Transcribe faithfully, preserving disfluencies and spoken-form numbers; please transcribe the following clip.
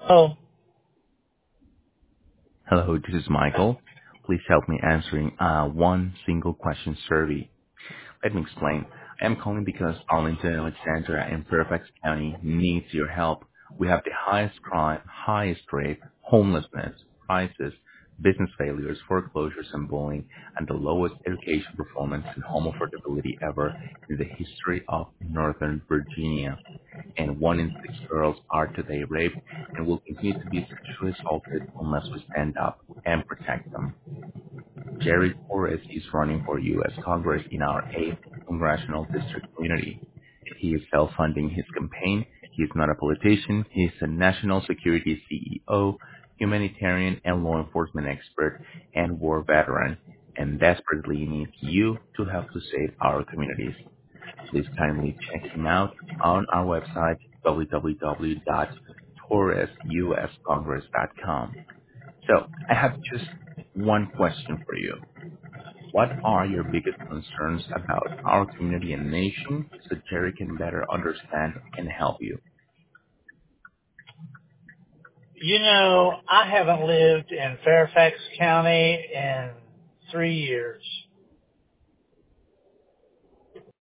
Oh, Hello, this is Michael. Please help me answering uh, one single question survey. Let me explain. I am calling because Arlington, Alexandria, and Fairfax County needs your help. We have the highest crime, highest rape, homelessness, crisis, business failures, foreclosures, and bullying, and the lowest education performance and home affordability ever in the history of Northern Virginia. And one in six girls are today raped and will continue to be sexually assaulted unless we stand up and protect them. Jerry Torres is running for U S. Congress in our eighth congressional district community. He is self-funding his campaign. He is not a politician. He is a national security C E O, humanitarian and law enforcement expert, and war veteran, and desperately needs you to help to save our communities. Please kindly check him out on our website, w w w dot torres u s congress dot com. So I have just one question for you. What are your biggest concerns about our community and nation so Jerry can better understand and help you? you know, I haven't lived in Fairfax County in three years.